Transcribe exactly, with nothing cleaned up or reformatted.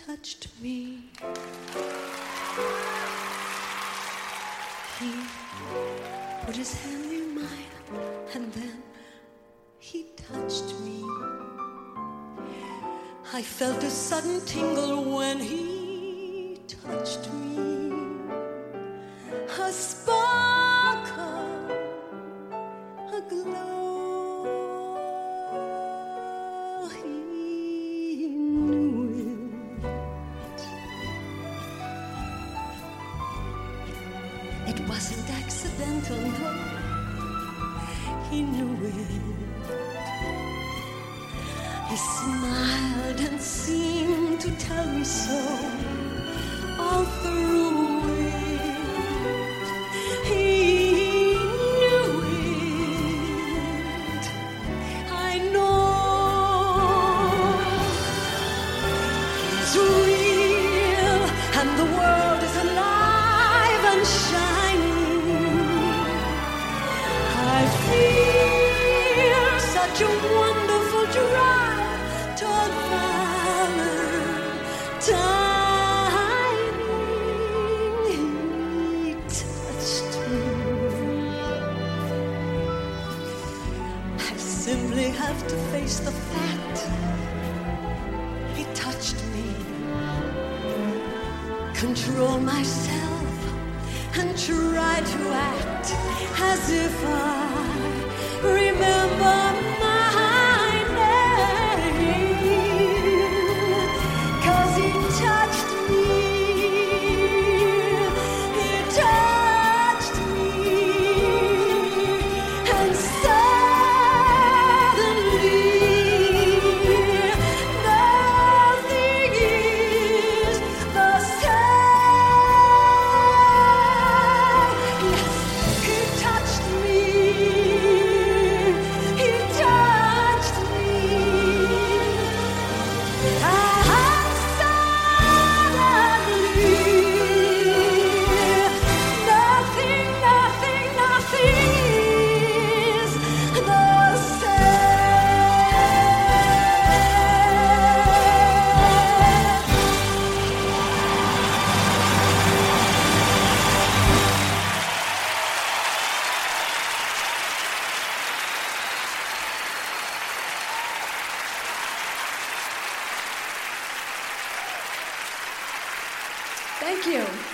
touched me. He put his hand in mine and then he touched me. I felt a sudden tingle when he touched me. A sparkle, a glow. He knew it. It wasn't accidental, no. He knew it. He smiled and seemed to tell me so all through it. He knew it. I know he's real and the world is alive and shining. I feel such a wonderful drive. Have to face the fact he touched me. Control myself and try to act as if I remember my name. 'Cause he touched me. He touched me. And so Thank you.